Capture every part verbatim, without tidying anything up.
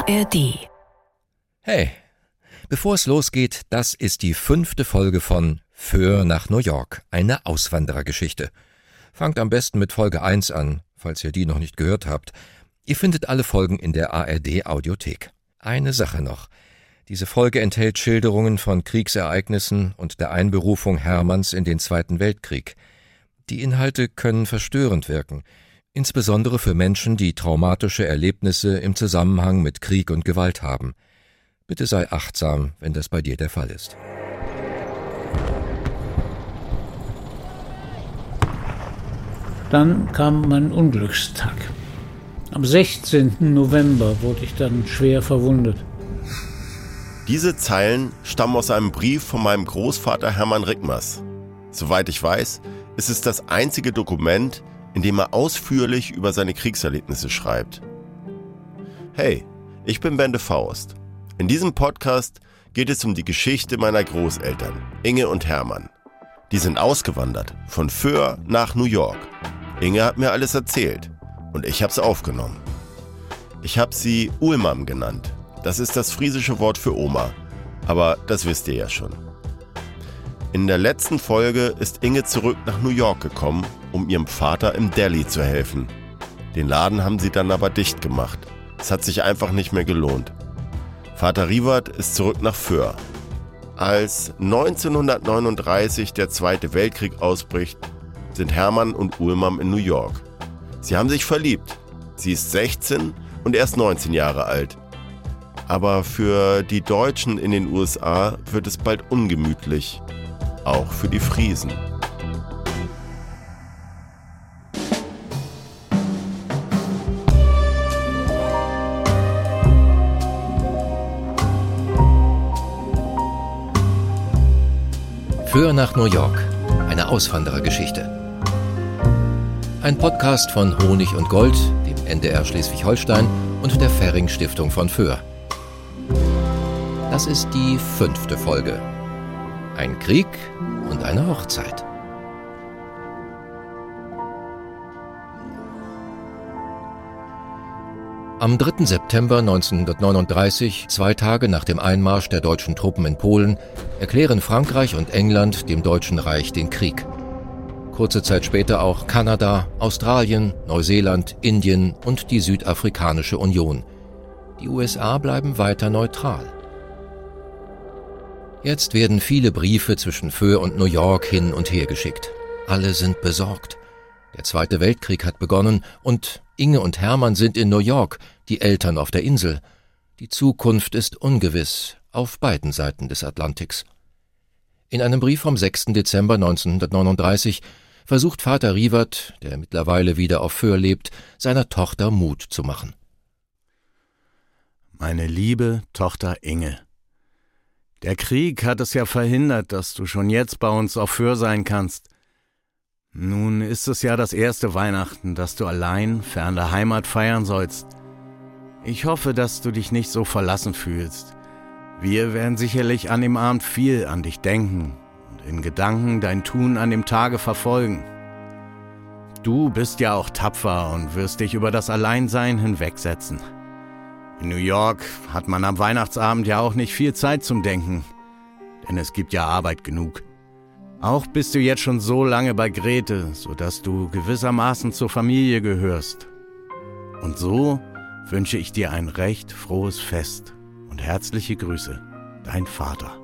R D. Hey, bevor es losgeht, das ist die fünfte Folge von Föhr nach New York, eine Auswanderergeschichte. Fangt am besten mit Folge eins an, falls ihr die noch nicht gehört habt. Ihr findet alle Folgen in der A R D-Audiothek. Eine Sache noch. Diese Folge enthält Schilderungen von Kriegsereignissen und der Einberufung Hermanns in den Zweiten Weltkrieg. Die Inhalte können verstörend wirken, insbesondere für Menschen, die traumatische Erlebnisse im Zusammenhang mit Krieg und Gewalt haben. Bitte sei achtsam, wenn das bei dir der Fall ist. Dann kam mein Unglückstag. Am sechzehnten November wurde ich dann schwer verwundet. Diese Zeilen stammen aus einem Brief von meinem Großvater Hermann Rickmers. Soweit ich weiß, ist es das einzige Dokument, in dem er ausführlich über seine Kriegserlebnisse schreibt. Hey, ich bin Bende Faust. In diesem Podcast geht es um die Geschichte meiner Großeltern, Inge und Hermann. Die sind ausgewandert, von Föhr nach New York. Inge hat mir alles erzählt und ich hab's aufgenommen. Ich hab sie Ulmam genannt. Das ist das friesische Wort für Oma, aber das wisst ihr ja schon. In der letzten Folge ist Inge zurück nach New York gekommen, um ihrem Vater im Deli zu helfen. Den Laden haben sie dann aber dicht gemacht. Es hat sich einfach nicht mehr gelohnt. Vater Riewert ist zurück nach Föhr. Als neunzehnhundertneununddreißig der Zweite Weltkrieg ausbricht, sind Hermann und Ulmam in New York. Sie haben sich verliebt. Sie ist sechzehn und er ist neunzehn Jahre alt. Aber für die Deutschen in den U S A wird es bald ungemütlich. Auch für die Friesen. Föhr nach New York, eine Auswanderergeschichte. Ein Podcast von Honig und Gold, dem N D R Schleswig-Holstein und der Fähring Stiftung von Föhr. Das ist die fünfte Folge. Ein Krieg und eine Hochzeit. Am dritten September neunzehnhundertneununddreißig, zwei Tage nach dem Einmarsch der deutschen Truppen in Polen, erklären Frankreich und England dem Deutschen Reich den Krieg. Kurze Zeit später auch Kanada, Australien, Neuseeland, Indien und die Südafrikanische Union. Die U S A bleiben weiter neutral. Jetzt werden viele Briefe zwischen Föhr und New York hin und her geschickt. Alle sind besorgt. Der Zweite Weltkrieg hat begonnen und Inge und Hermann sind in New York, die Eltern auf der Insel. Die Zukunft ist ungewiss, auf beiden Seiten des Atlantiks. In einem Brief vom sechsten Dezember neunzehnhundertneununddreißig versucht Vater Riewert, der mittlerweile wieder auf Föhr lebt, seiner Tochter Mut zu machen. Meine liebe Tochter Inge, der Krieg hat es ja verhindert, dass du schon jetzt bei uns auf Föhr sein kannst. Nun ist es ja das erste Weihnachten, das du allein fern der Heimat feiern sollst. Ich hoffe, dass du dich nicht so verlassen fühlst. Wir werden sicherlich an dem Abend viel an dich denken und in Gedanken dein Tun an dem Tage verfolgen. Du bist ja auch tapfer und wirst dich über das Alleinsein hinwegsetzen. In New York hat man am Weihnachtsabend ja auch nicht viel Zeit zum Denken, denn es gibt ja Arbeit genug. Auch bist du jetzt schon so lange bei Grete, sodass du gewissermaßen zur Familie gehörst. Und so wünsche ich dir ein recht frohes Fest und herzliche Grüße, dein Vater.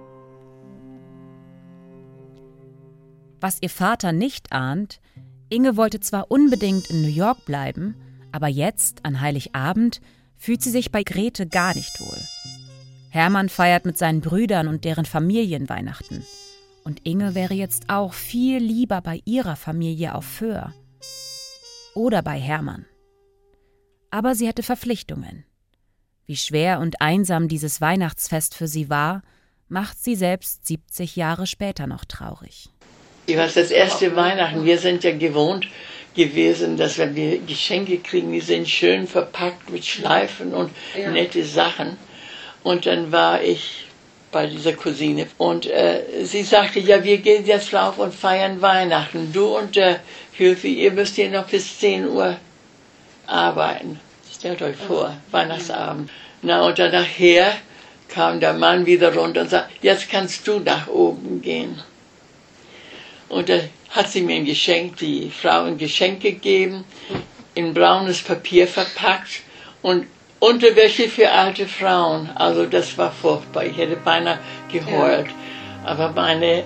Was ihr Vater nicht ahnt, Inge wollte zwar unbedingt in New York bleiben, aber jetzt, an Heiligabend, fühlt sie sich bei Grete gar nicht wohl. Hermann feiert mit seinen Brüdern und deren Familien Weihnachten. Und Inge wäre jetzt auch viel lieber bei ihrer Familie auf Föhr. Oder bei Hermann. Aber sie hatte Verpflichtungen. Wie schwer und einsam dieses Weihnachtsfest für sie war, macht sie selbst siebzig Jahre später noch traurig. Ich weiß, das erste Weihnachten, wir sind ja gewohnt gewesen, dass wenn wir Geschenke kriegen, die sind schön verpackt mit Schleifen und ja. nette Sachen. Und dann war ich bei dieser Cousine und äh, sie sagte, ja, wir gehen jetzt rauf und feiern Weihnachten. Du und der Hilfe, ihr müsst hier noch bis zehn Uhr arbeiten. Stellt euch vor, Weihnachtsabend. Na, und dann nachher kam der Mann wieder runter und sagte, jetzt kannst du nach oben gehen. Und da hat sie mir ein Geschenk, die Frau ein Geschenk gegeben, in braunes Papier verpackt und Unterwäsche für alte Frauen. Also das war furchtbar, ich hätte beinahe geheult. Ja. Aber meine,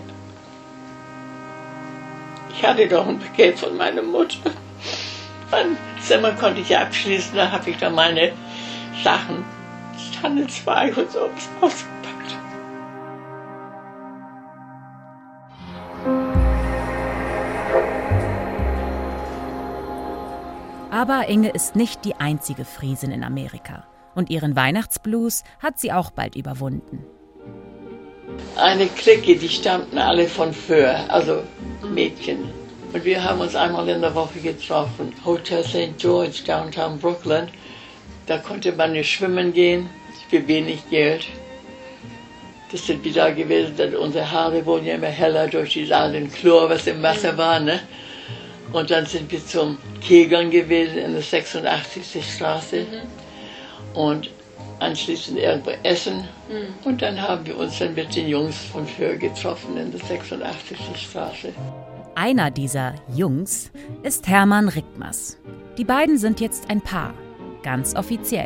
ich hatte doch ein Paket von meiner Mutter. Mein Zimmer konnte ich abschließen, da habe ich dann meine Sachen, Tannenzweig und so ausgepackt. Aber Inge ist nicht die einzige Friesin in Amerika. Und ihren Weihnachtsblues hat sie auch bald überwunden. Eine Clique, die stammten alle von Föhr, also Mädchen. Und wir haben uns einmal in der Woche getroffen. Hotel Saint George, Downtown Brooklyn. Da konnte man nicht schwimmen gehen, für wenig Geld. Das sind wir da gewesen, denn unsere Haare wurden ja immer heller durch dieses alten Chlor, was im Wasser war, ne? Und dann sind wir zum Kegeln gewesen in der sechsundachtzigsten Straße. Mhm. Und anschließend irgendwo essen. Mhm. Und dann haben wir uns dann mit den Jungs von Föhr getroffen in der sechsundachtzigsten Straße. Einer dieser Jungs ist Hermann Rickmers. Die beiden sind jetzt ein Paar, ganz offiziell.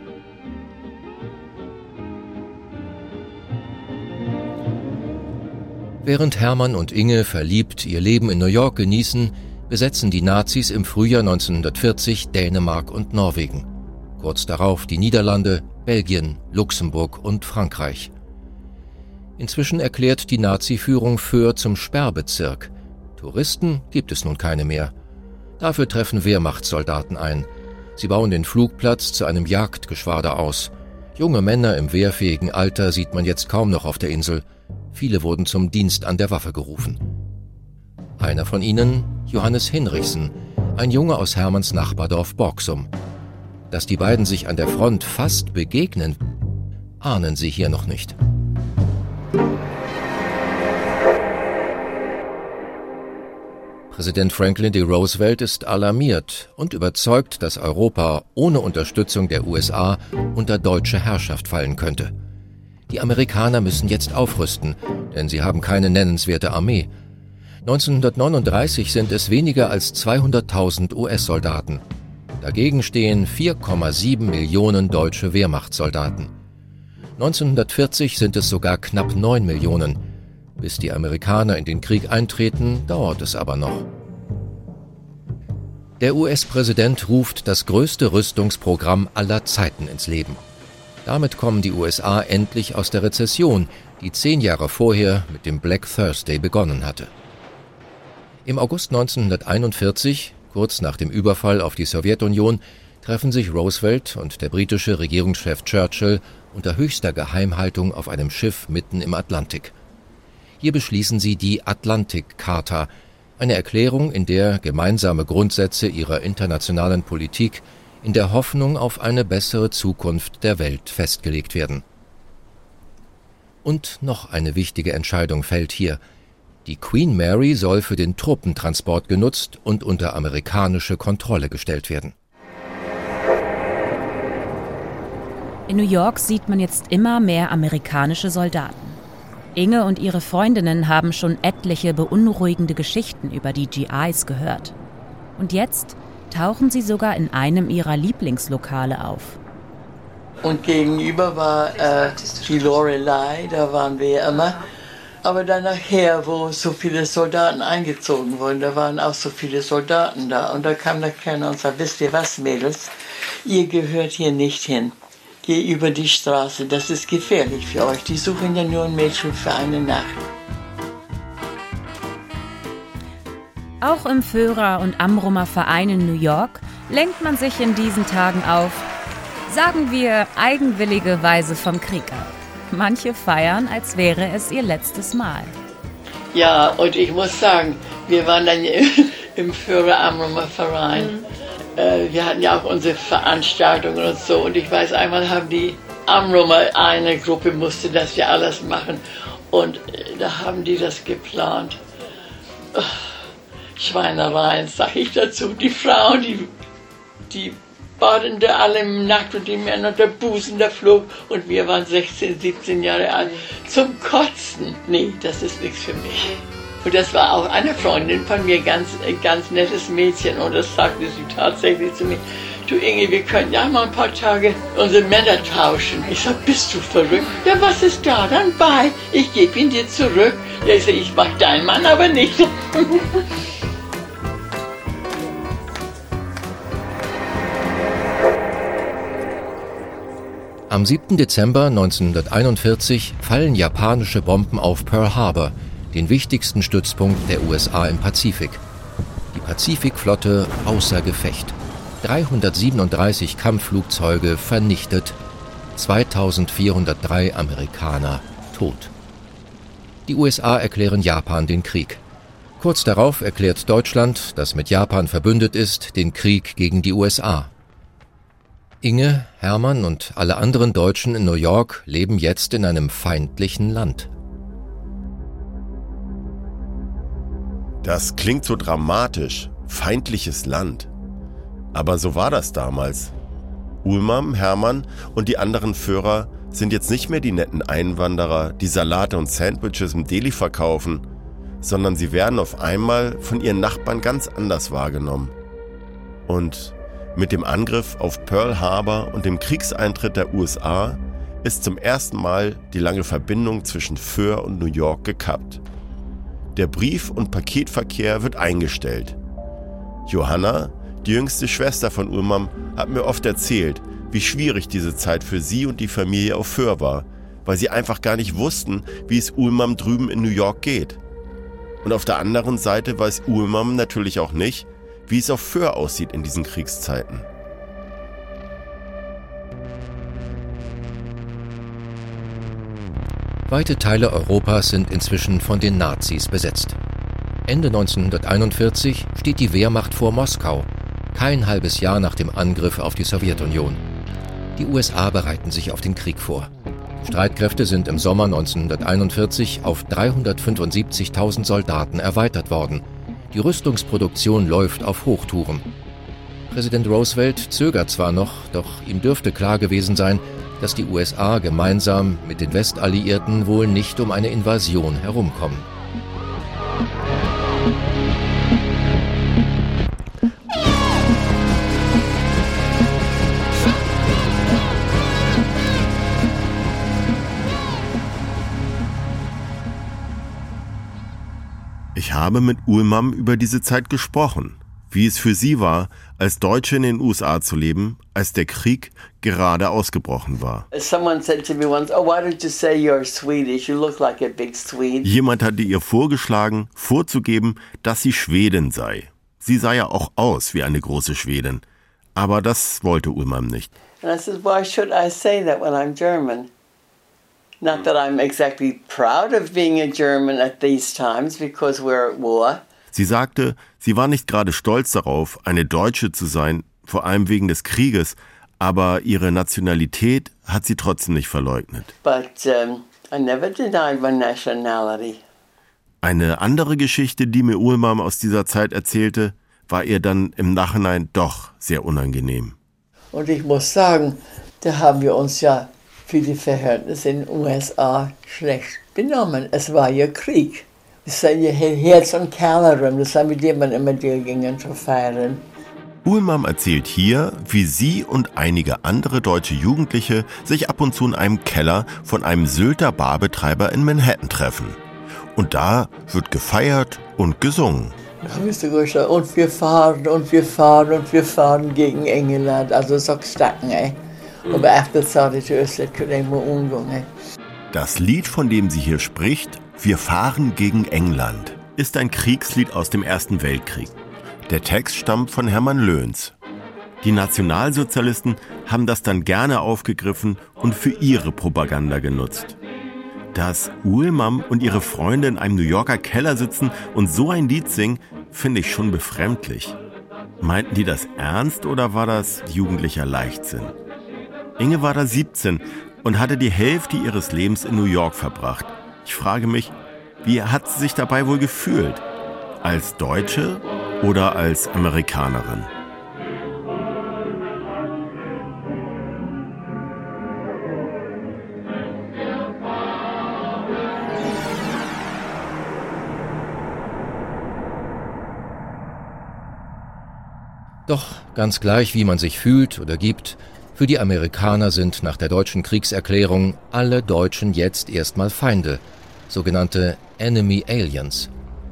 Während Hermann und Inge verliebt ihr Leben in New York genießen, besetzen die Nazis im Frühjahr neunzehnhundertvierzig Dänemark und Norwegen. Kurz darauf die Niederlande, Belgien, Luxemburg und Frankreich. Inzwischen erklärt die Nazi-Führung Föhr zum Sperrbezirk. Touristen gibt es nun keine mehr. Dafür treffen Wehrmachtssoldaten ein. Sie bauen den Flugplatz zu einem Jagdgeschwader aus. Junge Männer im wehrfähigen Alter sieht man jetzt kaum noch auf der Insel. Viele wurden zum Dienst an der Waffe gerufen. Einer von ihnen, Johannes Hinrichsen, ein Junge aus Hermanns Nachbardorf Borgsum. Dass die beiden sich an der Front fast begegnen, ahnen sie hier noch nicht. Präsident Franklin D. Roosevelt ist alarmiert und überzeugt, dass Europa ohne Unterstützung der U S A unter deutsche Herrschaft fallen könnte. Die Amerikaner müssen jetzt aufrüsten, denn sie haben keine nennenswerte Armee. neunzehnhundertneununddreißig sind es weniger als zweihunderttausend U S-Soldaten. Dagegen stehen vier Komma sieben Millionen deutsche Wehrmachtssoldaten. neunzehnhundertvierzig sind es sogar knapp neun Millionen. Bis die Amerikaner in den Krieg eintreten, dauert es aber noch. Der U S-Präsident ruft das größte Rüstungsprogramm aller Zeiten ins Leben. Damit kommen die U S A endlich aus der Rezession, die zehn Jahre vorher mit dem Black Thursday begonnen hatte. Im August neunzehnhunderteinundvierzig, kurz nach dem Überfall auf die Sowjetunion, treffen sich Roosevelt und der britische Regierungschef Churchill unter höchster Geheimhaltung auf einem Schiff mitten im Atlantik. Hier beschließen sie die Atlantik-Charta, eine Erklärung, in der gemeinsame Grundsätze ihrer internationalen Politik in der Hoffnung auf eine bessere Zukunft der Welt festgelegt werden. Und noch eine wichtige Entscheidung fällt hier. Die Queen Mary soll für den Truppentransport genutzt und unter amerikanische Kontrolle gestellt werden. In New York sieht man jetzt immer mehr amerikanische Soldaten. Inge und ihre Freundinnen haben schon etliche beunruhigende Geschichten über die G Is gehört. Und jetzt tauchen sie sogar in einem ihrer Lieblingslokale auf. Und gegenüber war äh, die Lorelei, da waren wir immer. Aber dann nachher, wo so viele Soldaten eingezogen wurden, da waren auch so viele Soldaten da. Und da kam der Kellner und sagte, wisst ihr was, Mädels, ihr gehört hier nicht hin. Geh über die Straße, das ist gefährlich für euch. Die suchen ja nur ein Mädchen für eine Nacht. Auch im Föhrer- und Amrumer Verein in New York lenkt man sich in diesen Tagen auf, sagen wir, eigenwillige Weise vom Krieg ab. Manche feiern, als wäre es ihr letztes Mal. Ja, und ich muss sagen, wir waren dann im Föhrer-Amrumer Verein. Mhm. Wir hatten ja auch unsere Veranstaltungen und so. Und ich weiß, einmal haben die Amrumer, eine Gruppe musste das ja alles machen. Und da haben die das geplant. Schweinereien, sag ich dazu. Die Frauen, die, die baden da alle nackt und die Männer und der Busen, der flog. Und wir waren sechzehn, siebzehn Jahre alt. Zum Kotzen. Nee, das ist nichts für mich. Und das war auch eine Freundin von mir, ganz, ganz nettes Mädchen. Und das sagte sie tatsächlich zu mir. Du Inge, wir können ja mal ein paar Tage unsere Männer tauschen. Ich sag, bist du verrückt? Ja, was ist da dann bei? Ich gebe ihn dir zurück. Ja, ich sag, ich mach deinen Mann aber nicht. Am siebten Dezember neunzehnhunderteinundvierzig fallen japanische Bomben auf Pearl Harbor, den wichtigsten Stützpunkt der U S A im Pazifik. Die Pazifikflotte außer Gefecht. dreihundertsiebenunddreißig Kampfflugzeuge vernichtet, zweitausendvierhundertdrei Amerikaner tot. Die U S A erklären Japan den Krieg. Kurz darauf erklärt Deutschland, das mit Japan verbündet ist, den Krieg gegen die U S A. Inge, Hermann und alle anderen Deutschen in New York leben jetzt in einem feindlichen Land. Das klingt so dramatisch, feindliches Land. Aber so war das damals. Uhlmann, Hermann und die anderen Führer sind jetzt nicht mehr die netten Einwanderer, die Salate und Sandwiches im Deli verkaufen, sondern sie werden auf einmal von ihren Nachbarn ganz anders wahrgenommen. Und mit dem Angriff auf Pearl Harbor und dem Kriegseintritt der U S A ist zum ersten Mal die lange Verbindung zwischen Föhr und New York gekappt. Der Brief- und Paketverkehr wird eingestellt. Johanna, die jüngste Schwester von Uhlmann, hat mir oft erzählt, wie schwierig diese Zeit für sie und die Familie auf Föhr war, weil sie einfach gar nicht wussten, wie es Uhlmann drüben in New York geht. Und auf der anderen Seite weiß Uhlmann natürlich auch nicht, wie es auf Föhr aussieht in diesen Kriegszeiten. Weite Teile Europas sind inzwischen von den Nazis besetzt. Ende neunzehnhunderteinundvierzig steht die Wehrmacht vor Moskau, kein halbes Jahr nach dem Angriff auf die Sowjetunion. Die U S A bereiten sich auf den Krieg vor. Streitkräfte sind im Sommer neunzehnhunderteinundvierzig auf dreihundertfünfundsiebzigtausend Soldaten erweitert worden. Die Rüstungsproduktion läuft auf Hochtouren. Präsident Roosevelt zögert zwar noch, doch ihm dürfte klar gewesen sein, dass die U S A gemeinsam mit den Westalliierten wohl nicht um eine Invasion herumkommen. Ich habe mit Uhlmann über diese Zeit gesprochen, wie es für sie war, als Deutsche in den U S A zu leben, als der Krieg gerade ausgebrochen war. Jemand hatte ihr vorgeschlagen, vorzugeben, dass sie Schwedin sei. Sie sah ja auch aus wie eine große Schwedin, aber das wollte Uhlmann nicht. And I said, why should I say that when I'm German? Not that I'm exactly proud of being a German at these times, because we're at war. Sie sagte, sie war nicht gerade stolz darauf, eine Deutsche zu sein, vor allem wegen des Krieges, aber ihre Nationalität hat sie trotzdem nicht verleugnet. But um, I never denied my nationality. Eine andere Geschichte, die mir Uhlmann aus dieser Zeit erzählte, war ihr dann im Nachhinein doch sehr unangenehm. Und ich muss sagen, da haben wir uns ja für die Verhältnisse in den U S A schlecht benommen. Es war ja Krieg. Das sind ja Herz und Kellerin, das haben wir dir immer gingen zu feiern. Uhlmann erzählt hier, wie sie und einige andere deutsche Jugendliche sich ab und zu in einem Keller von einem Sylter Barbetreiber in Manhattan treffen. Und da wird gefeiert und gesungen. Und wir fahren und wir fahren und wir fahren gegen England, also so stacken, ey. Aber eftersom till Östlet kunde jag må umgången. Das Lied, von dem sie hier spricht, Wir fahren gegen England, ist ein Kriegslied aus dem Ersten Weltkrieg. Der Text stammt von Hermann Löns. Die Nationalsozialisten haben das dann gerne aufgegriffen und für ihre Propaganda genutzt. Dass Uhlmann und ihre Freunde in einem New Yorker Keller sitzen und so ein Lied singen, finde ich schon befremdlich. Meinten die das ernst oder war das jugendlicher Leichtsinn? Inge war da siebzehn und hatte die Hälfte ihres Lebens in New York verbracht. Ich frage mich, wie hat sie sich dabei wohl gefühlt? Als Deutsche oder als Amerikanerin? Doch ganz gleich, wie man sich fühlt oder gibt, für die Amerikaner sind nach der deutschen Kriegserklärung alle Deutschen jetzt erstmal Feinde, sogenannte Enemy Aliens.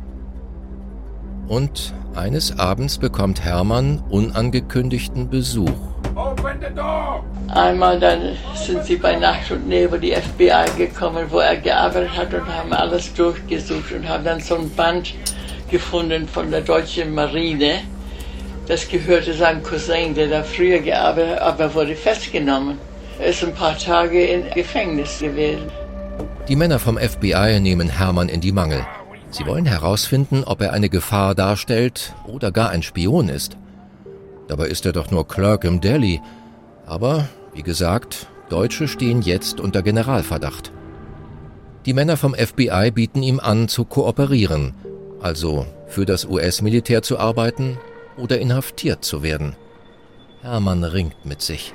Und eines Abends bekommt Hermann unangekündigten Besuch. Open the door! Einmal dann sind sie bei Nacht und Nebel, die F B I, gekommen, wo er gearbeitet hat, und haben alles durchgesucht und haben dann so ein Band gefunden von der deutschen Marine. Das gehörte seinem Cousin, der da früher gearbeitet hat, aber wurde festgenommen. Er ist ein paar Tage im Gefängnis gewesen. Die Männer vom F B I nehmen Hermann in die Mangel. Sie wollen herausfinden, ob er eine Gefahr darstellt oder gar ein Spion ist. Dabei ist er doch nur Clerk im Delhi. Aber, wie gesagt, Deutsche stehen jetzt unter Generalverdacht. Die Männer vom F B I bieten ihm an, zu kooperieren, also für das U S-Militär zu arbeiten oder inhaftiert zu werden. Hermann ringt mit sich.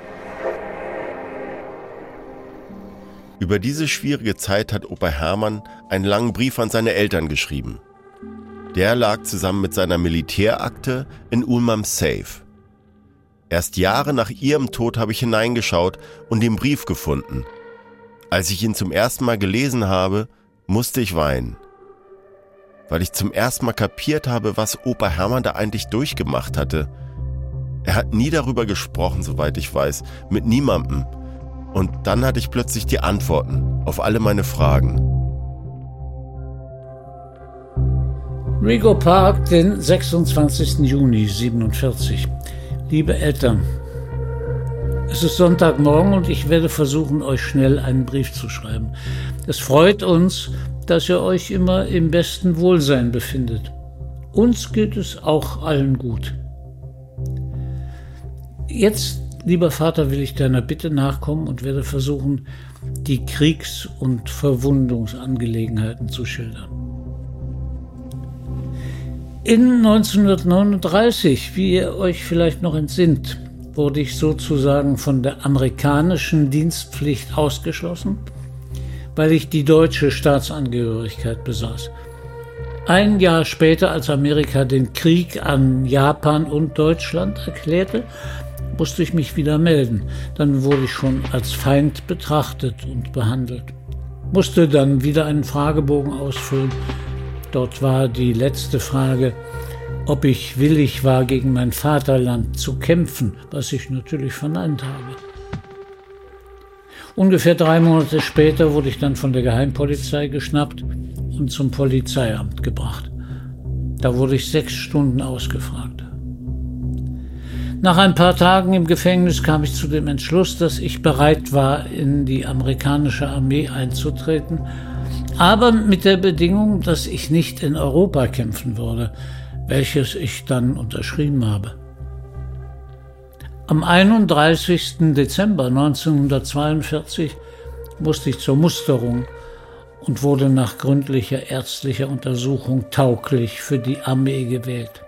Über diese schwierige Zeit hat Opa Hermann einen langen Brief an seine Eltern geschrieben. Der lag zusammen mit seiner Militärakte in Ulmams Safe. Erst Jahre nach ihrem Tod habe ich hineingeschaut und den Brief gefunden. Als ich ihn zum ersten Mal gelesen habe, musste ich weinen. Weil ich zum ersten Mal kapiert habe, was Opa Hermann da eigentlich durchgemacht hatte. Er hat nie darüber gesprochen, soweit ich weiß, mit niemandem. Und dann hatte ich plötzlich die Antworten auf alle meine Fragen. Rego Park, den sechsundzwanzigsten Juni siebenundvierzig. Liebe Eltern, es ist Sonntagmorgen und ich werde versuchen, euch schnell einen Brief zu schreiben. Es freut uns, dass ihr euch immer im besten Wohlsein befindet. Uns geht es auch allen gut. Jetzt, lieber Vater, will ich deiner Bitte nachkommen und werde versuchen, die Kriegs- und Verwundungsangelegenheiten zu schildern. In neunzehnhundertneununddreißig, wie ihr euch vielleicht noch entsinnt, wurde ich sozusagen von der amerikanischen Dienstpflicht ausgeschlossen, weil ich die deutsche Staatsangehörigkeit besaß. Ein Jahr später, als Amerika den Krieg an Japan und Deutschland erklärte, musste ich mich wieder melden. Dann wurde ich schon als Feind betrachtet und behandelt. Musste dann wieder einen Fragebogen ausfüllen. Dort war die letzte Frage, ob ich willig war, gegen mein Vaterland zu kämpfen, was ich natürlich verneint habe. Ungefähr drei Monate später wurde ich dann von der Geheimpolizei geschnappt und zum Polizeiamt gebracht. Da wurde ich sechs Stunden ausgefragt. Nach ein paar Tagen im Gefängnis kam ich zu dem Entschluss, dass ich bereit war, in die amerikanische Armee einzutreten, aber mit der Bedingung, dass ich nicht in Europa kämpfen würde, welches ich dann unterschrieben habe. Am einunddreißigsten Dezember neunzehnhundertzweiundvierzig musste ich zur Musterung und wurde nach gründlicher ärztlicher Untersuchung tauglich für die Armee gewählt.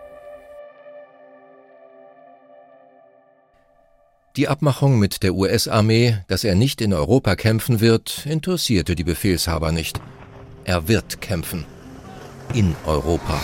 Die Abmachung mit der U S-Armee, dass er nicht in Europa kämpfen wird, interessierte die Befehlshaber nicht. Er wird kämpfen. In Europa.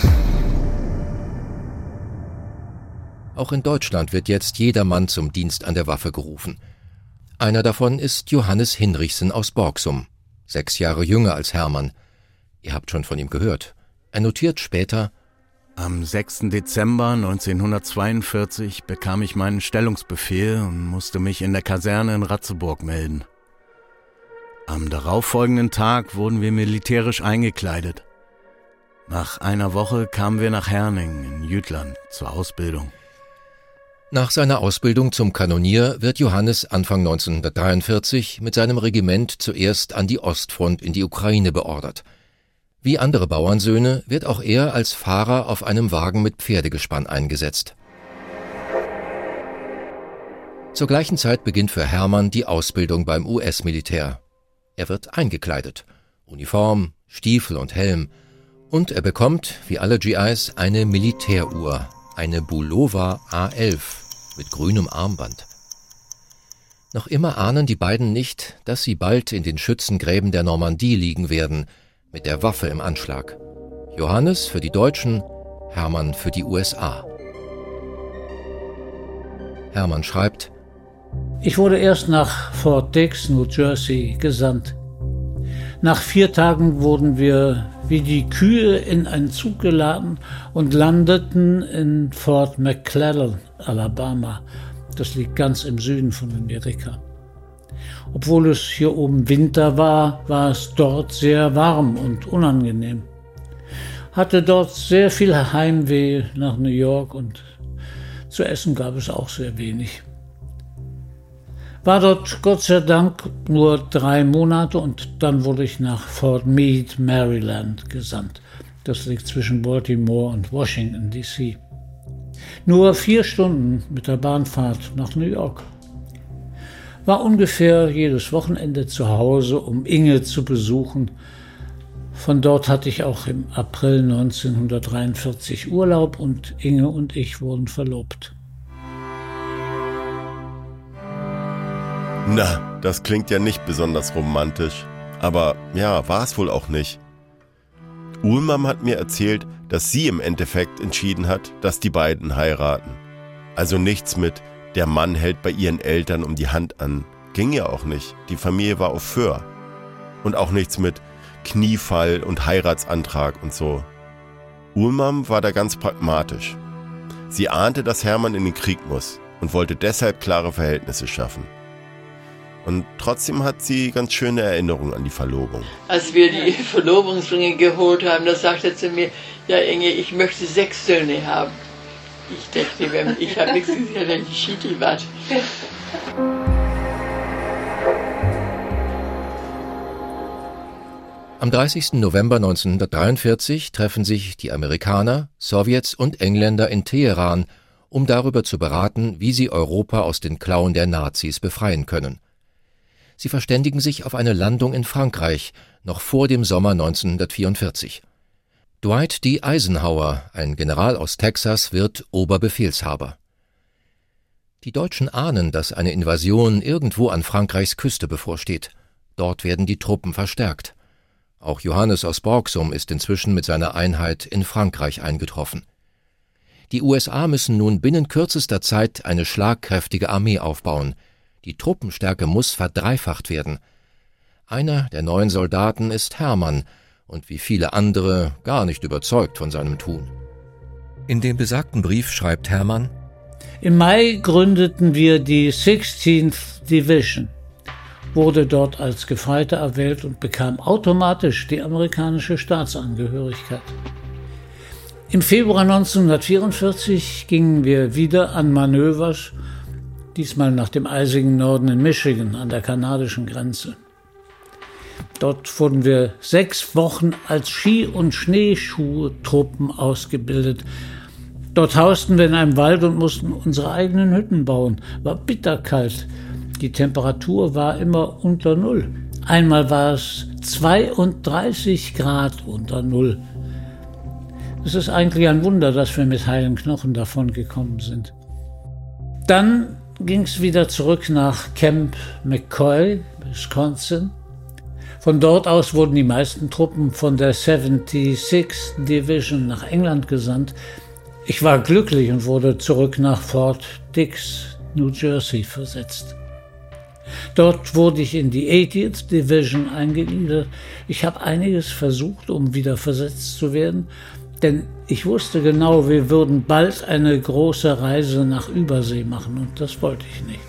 Auch in Deutschland wird jetzt jeder Mann zum Dienst an der Waffe gerufen. Einer davon ist Johannes Hinrichsen aus Borgsum, sechs Jahre jünger als Hermann. Ihr habt schon von ihm gehört. Er notiert später: Am sechsten Dezember neunzehnhundertzweiundvierzig bekam ich meinen Stellungsbefehl und musste mich in der Kaserne in Ratzeburg melden. Am darauffolgenden Tag wurden wir militärisch eingekleidet. Nach einer Woche kamen wir nach Herning in Jütland zur Ausbildung. Nach seiner Ausbildung zum Kanonier wird Johannes Anfang neunzehnhundertdreiundvierzig mit seinem Regiment zuerst an die Ostfront in die Ukraine beordert. Wie andere Bauernsöhne wird auch er als Fahrer auf einem Wagen mit Pferdegespann eingesetzt. Zur gleichen Zeit beginnt für Hermann die Ausbildung beim U S-Militär. Er wird eingekleidet, Uniform, Stiefel und Helm, und er bekommt, wie alle G Is, eine Militäruhr, eine Bulova A elf mit grünem Armband. Noch immer ahnen die beiden nicht, dass sie bald in den Schützengräben der Normandie liegen werden, mit der Waffe im Anschlag. Johannes für die Deutschen, Hermann für die U S A. Hermann schreibt: Ich wurde erst nach Fort Dix, New Jersey, gesandt. Nach vier Tagen wurden wir wie die Kühe in einen Zug geladen und landeten in Fort McClellan, Alabama. Das liegt ganz im Süden von Amerika. Obwohl es hier oben Winter war, war es dort sehr warm und unangenehm. Hatte dort sehr viel Heimweh nach New York und zu essen gab es auch sehr wenig. War dort Gott sei Dank nur drei Monate und dann wurde ich nach Fort Meade, Maryland, gesandt. Das liegt zwischen Baltimore und Washington, D C Nur vier Stunden mit der Bahnfahrt nach New York. War ungefähr jedes Wochenende zu Hause, um Inge zu besuchen. Von dort hatte ich auch im April neunzehnhundertdreiundvierzig Urlaub und Inge und ich wurden verlobt. Na, das klingt ja nicht besonders romantisch. Aber ja, war es wohl auch nicht. Uhlmann hat mir erzählt, dass sie im Endeffekt entschieden hat, dass die beiden heiraten. Also nichts mit, der Mann hält bei ihren Eltern um die Hand an. Ging ja auch nicht. Die Familie war auf Föhr. Und auch nichts mit Kniefall und Heiratsantrag und so. Uhlmann war da ganz pragmatisch. Sie ahnte, dass Hermann in den Krieg muss und wollte deshalb klare Verhältnisse schaffen. Und trotzdem hat sie ganz schöne Erinnerungen an die Verlobung. Als wir die Verlobungsringe geholt haben, da sagte er zu mir, ja Inge, ich möchte sechs Söhne haben. Ich dachte, ich habe nichts gesagt, dann schied ich was. Am dreißigsten November neunzehnhundertdreiundvierzig treffen sich die Amerikaner, Sowjets und Engländer in Teheran, um darüber zu beraten, wie sie Europa aus den Klauen der Nazis befreien können. Sie verständigen sich auf eine Landung in Frankreich, noch vor dem Sommer neunzehnhundertvierundvierzig. Dwight D. Eisenhower, ein General aus Texas, wird Oberbefehlshaber. Die Deutschen ahnen, dass eine Invasion irgendwo an Frankreichs Küste bevorsteht. Dort werden die Truppen verstärkt. Auch Johannes aus Borgsum ist inzwischen mit seiner Einheit in Frankreich eingetroffen. Die U S A müssen nun binnen kürzester Zeit eine schlagkräftige Armee aufbauen. Die Truppenstärke muss verdreifacht werden. Einer der neuen Soldaten ist Hermann und wie viele andere gar nicht überzeugt von seinem Tun. In dem besagten Brief schreibt Hermann: Im Mai gründeten wir die sixteenth Division, wurde dort als Gefreiter erwählt und bekam automatisch die amerikanische Staatsangehörigkeit. Im Februar neunzehnhundertvierundvierzig gingen wir wieder an Manövers, diesmal nach dem eisigen Norden in Michigan an der kanadischen Grenze. Dort wurden wir sechs Wochen als Ski- und Schneeschuhtruppen ausgebildet. Dort hausten wir in einem Wald und mussten unsere eigenen Hütten bauen. War bitterkalt. Die Temperatur war immer unter Null. Einmal war es zweiunddreißig Grad unter Null. Es ist eigentlich ein Wunder, dass wir mit heilen Knochen davon gekommen sind. Dann ging es wieder zurück nach Camp McCoy, Wisconsin. Von dort aus wurden die meisten Truppen von der seventy-sixth Division nach England gesandt. Ich war glücklich und wurde zurück nach Fort Dix, New Jersey, versetzt. Dort wurde ich in die eightieth Division eingegliedert. Ich habe einiges versucht, um wieder versetzt zu werden, denn ich wusste genau, wir würden bald eine große Reise nach Übersee machen und das wollte ich nicht.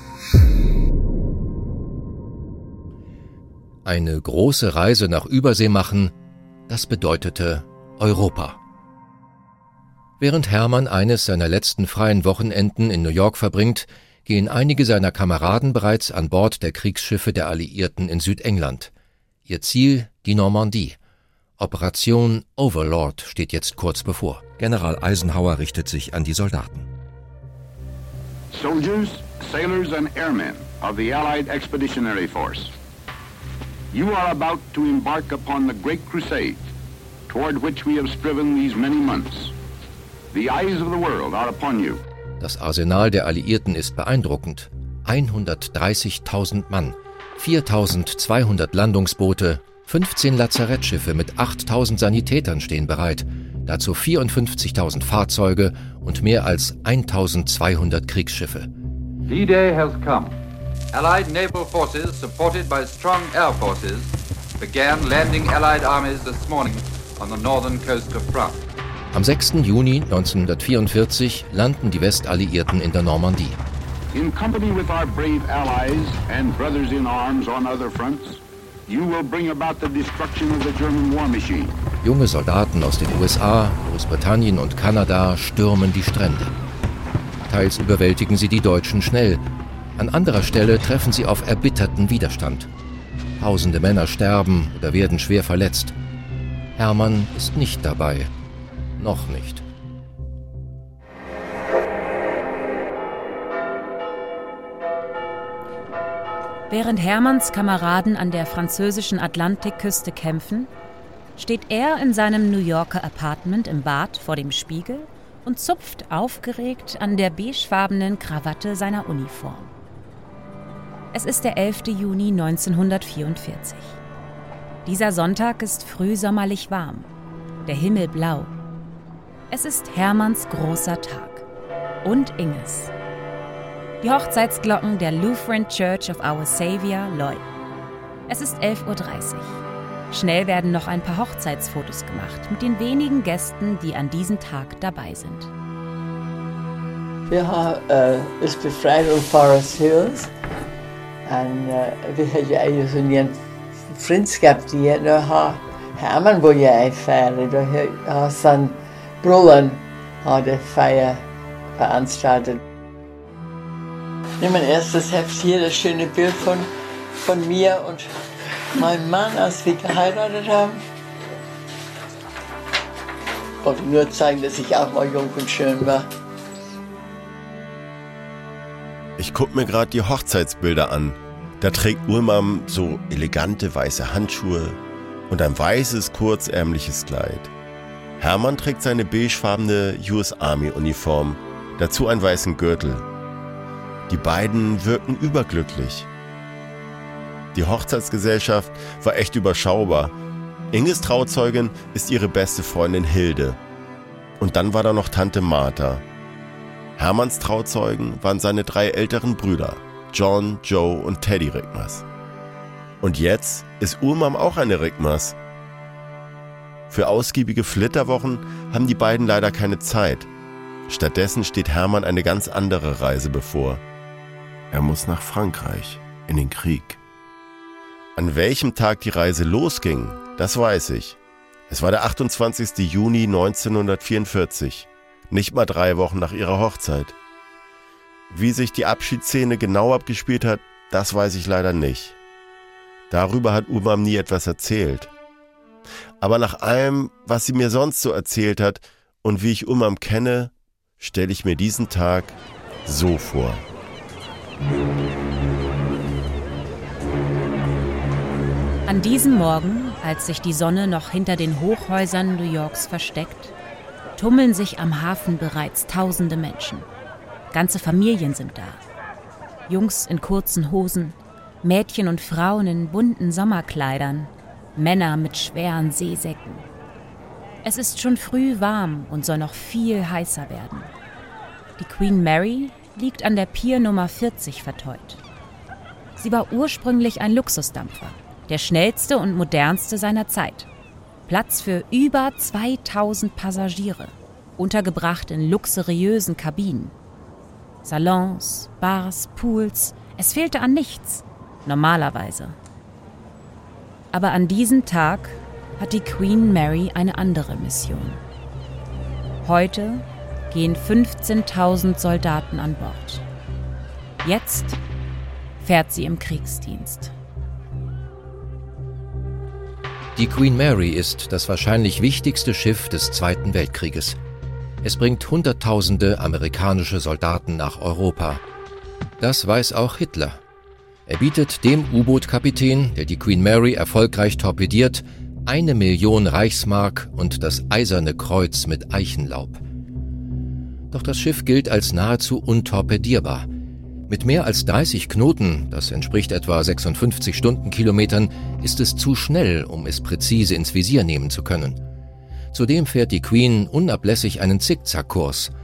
Eine große Reise nach Übersee machen, das bedeutete Europa. Während Hermann eines seiner letzten freien Wochenenden in New York verbringt, gehen einige seiner Kameraden bereits an Bord der Kriegsschiffe der Alliierten in Südengland. Ihr Ziel die Normandie. Operation Overlord steht jetzt kurz bevor. General Eisenhower richtet sich an die Soldaten. Soldiers, sailors and airmen of the Allied Expeditionary Force. You are about to embark upon the great crusade toward which we have striven these many months. The eyes of the world are upon you. Das Arsenal der Alliierten ist beeindruckend. hundertdreißigtausend Mann, viertausendzweihundert Landungsboote, fünfzehn Lazarettschiffe mit achttausend Sanitätern stehen bereit, dazu vierundfünfzigtausend Fahrzeuge und mehr als eintausendzweihundert Kriegsschiffe. D-Day has come. Allied naval forces, supported by strong air forces, began landing Allied armies this morning on the northern coast of France. Am sechsten Juni neunzehnhundertvierundvierzig landen die Westalliierten in der Normandie. In company with our brave allies and brothers in arms on other fronts, you will bring about the destruction of the German war machine. Junge Soldaten aus den U S A, Großbritannien und Kanada stürmen die Strände. Teils überwältigen sie die Deutschen schnell. An anderer Stelle treffen sie auf erbitterten Widerstand. Tausende Männer sterben oder werden schwer verletzt. Hermann ist nicht dabei. Noch nicht. Während Hermanns Kameraden an der französischen Atlantikküste kämpfen, steht er in seinem New Yorker Apartment im Bad vor dem Spiegel und zupft aufgeregt an der beigefarbenen Krawatte seiner Uniform. Es ist der elfte Juni neunzehnhundertvierundvierzig. Dieser Sonntag ist frühsommerlich warm, der Himmel blau. Es ist Hermanns großer Tag und Inges. Die Hochzeitsglocken der Lutheran Church of Our Savior läuten. Es ist elf Uhr dreißig. Schnell werden noch ein paar Hochzeitsfotos gemacht mit den wenigen Gästen, die an diesem Tag dabei sind. Wir haben äh, ist befreit in Forest Hills. Und äh, wir haben ja eigentlich so einen Freund gehabt, die noch Hermann wollte ja einfahren. Da hat sein Bruder eine Feier veranstaltet. Nimm mein erstes Heft hier, das schöne Bild von, von mir und meinem Mann, als wir geheiratet haben. Ich wollte nur zeigen, dass ich auch mal jung und schön war. Ich guck mir gerade die Hochzeitsbilder an. Da trägt Urmam so elegante weiße Handschuhe und ein weißes, kurzärmliches Kleid. Hermann trägt seine beigefarbene U S Army Uniform, dazu einen weißen Gürtel. Die beiden wirken überglücklich. Die Hochzeitsgesellschaft war echt überschaubar. Inges Trauzeugin ist ihre beste Freundin Hilde. Und dann war da noch Tante Martha. Hermanns Trauzeugen waren seine drei älteren Brüder, John, Joe und Teddy Rickmers. Und jetzt ist Urmam auch eine Rickmers. Für ausgiebige Flitterwochen haben die beiden leider keine Zeit. Stattdessen steht Hermann eine ganz andere Reise bevor. Er muss nach Frankreich, in den Krieg. An welchem Tag die Reise losging, das weiß ich. Es war der achtundzwanzigste Juni neunzehnhundertvierundvierzig, nicht mal drei Wochen nach ihrer Hochzeit. Wie sich die Abschiedsszene genau abgespielt hat, das weiß ich leider nicht. Darüber hat Urmam nie etwas erzählt. Aber nach allem, was sie mir sonst so erzählt hat und wie ich Urmam kenne, stelle ich mir diesen Tag so vor. An diesem Morgen, als sich die Sonne noch hinter den Hochhäusern New Yorks versteckt, tummeln sich am Hafen bereits tausende Menschen. Ganze Familien sind da. Jungs in kurzen Hosen, Mädchen und Frauen in bunten Sommerkleidern, Männer mit schweren Seesäcken. Es ist schon früh warm und soll noch viel heißer werden. Die Queen Mary liegt an der Pier Nummer vierzig verteut. Sie war ursprünglich ein Luxusdampfer, der schnellste und modernste seiner Zeit. Platz für über zweitausend Passagiere, untergebracht in luxuriösen Kabinen. Salons, Bars, Pools, es fehlte an nichts, normalerweise. Aber an diesem Tag hat die Queen Mary eine andere Mission. Heute gehen fünfzehntausend Soldaten an Bord. Jetzt fährt sie im Kriegsdienst. Die Queen Mary ist das wahrscheinlich wichtigste Schiff des Zweiten Weltkrieges. Es bringt Hunderttausende amerikanische Soldaten nach Europa. Das weiß auch Hitler. Er bietet dem U-Boot-Kapitän, der die Queen Mary erfolgreich torpediert, eine Million Reichsmark und das Eiserne Kreuz mit Eichenlaub. Doch das Schiff gilt als nahezu untorpedierbar. Mit mehr als dreißig Knoten, das entspricht etwa sechsundfünfzig Stundenkilometern, ist es zu schnell, um es präzise ins Visier nehmen zu können. Zudem fährt die Queen unablässig einen Zickzackkurs.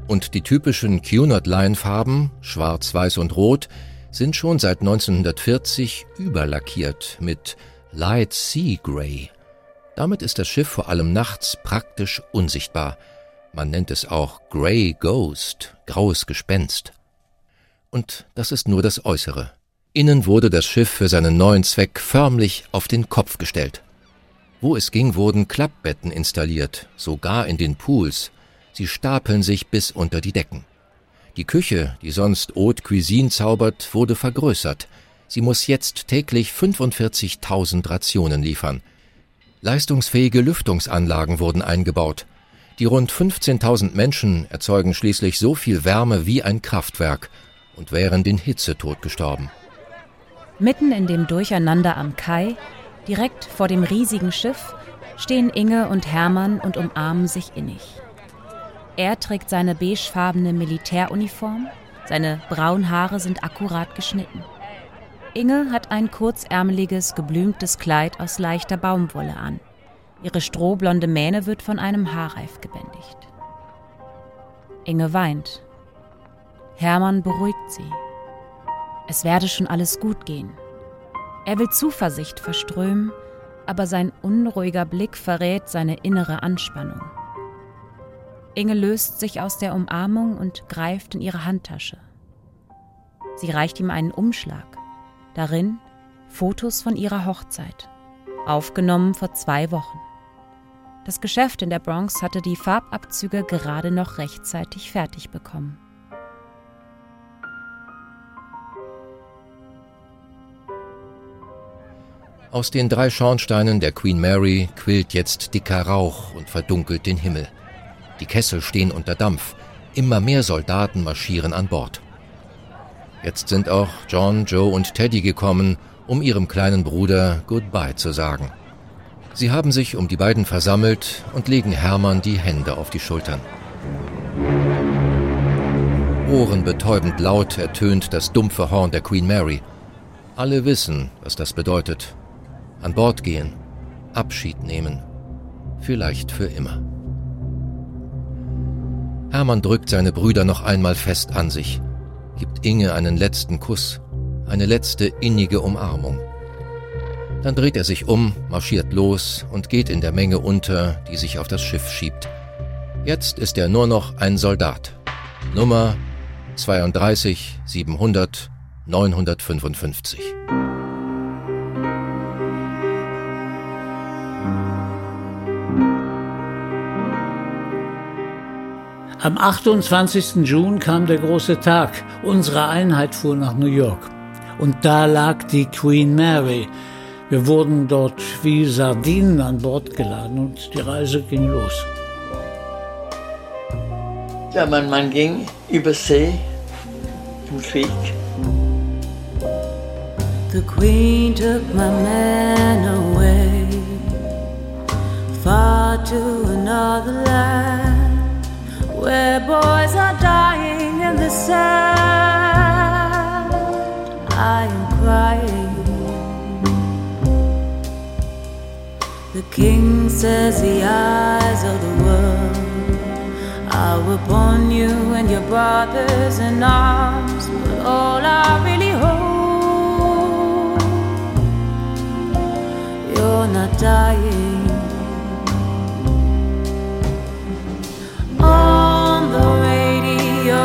Und die typischen Cunard-Line-Farben, schwarz, weiß und rot, sind schon seit neunzehnhundertvierzig überlackiert mit Light Sea Grey. Damit ist das Schiff vor allem nachts praktisch unsichtbar. Man nennt es auch Grey Ghost, graues Gespenst. Und das ist nur das Äußere. Innen wurde das Schiff für seinen neuen Zweck förmlich auf den Kopf gestellt. Wo es ging, wurden Klappbetten installiert, sogar in den Pools. Sie stapeln sich bis unter die Decken. Die Küche, die sonst Haute Cuisine zaubert, wurde vergrößert. Sie muss jetzt täglich fünfundvierzigtausend Rationen liefern. Leistungsfähige Lüftungsanlagen wurden eingebaut. Die rund fünfzehntausend Menschen erzeugen schließlich so viel Wärme wie ein Kraftwerk und wären den Hitzetod gestorben. Mitten in dem Durcheinander am Kai, direkt vor dem riesigen Schiff, stehen Inge und Hermann und umarmen sich innig. Er trägt seine beigefarbene Militäruniform, seine braunen Haare sind akkurat geschnitten. Inge hat ein kurzärmeliges, geblümtes Kleid aus leichter Baumwolle an. Ihre strohblonde Mähne wird von einem Haarreif gebändigt. Inge weint. Hermann beruhigt sie. Es werde schon alles gut gehen. Er will Zuversicht verströmen, aber sein unruhiger Blick verrät seine innere Anspannung. Inge löst sich aus der Umarmung und greift in ihre Handtasche. Sie reicht ihm einen Umschlag. Darin Fotos von ihrer Hochzeit, aufgenommen vor zwei Wochen. Das Geschäft in der Bronx hatte die Farbabzüge gerade noch rechtzeitig fertig bekommen. Aus den drei Schornsteinen der Queen Mary quillt jetzt dicker Rauch und verdunkelt den Himmel. Die Kessel stehen unter Dampf. Immer mehr Soldaten marschieren an Bord. Jetzt sind auch John, Joe und Teddy gekommen, um ihrem kleinen Bruder Goodbye zu sagen. Sie haben sich um die beiden versammelt und legen Hermann die Hände auf die Schultern. Ohrenbetäubend laut ertönt das dumpfe Horn der Queen Mary. Alle wissen, was das bedeutet. An Bord gehen, Abschied nehmen, vielleicht für immer. Hermann drückt seine Brüder noch einmal fest an sich, gibt Inge einen letzten Kuss, eine letzte innige Umarmung. Dann dreht er sich um, marschiert los und geht in der Menge unter, die sich auf das Schiff schiebt. Jetzt ist er nur noch ein Soldat. Nummer zweiunddreißig siebenhundert neunhundertfünfundfünfzig. Am achtundzwanzigsten Juni kam der große Tag. Unsere Einheit fuhr nach New York. Und da lag die Queen Mary. Wir wurden dort wie Sardinen an Bord geladen und die Reise ging los. Ja, man, man ging über See im Krieg. The Queen took my man away, far to another land, where boys are dying in the sand. I am crying. The king says the eyes of the world are upon you and your brothers in arms, but all I really hope, you're not dying. On the radio,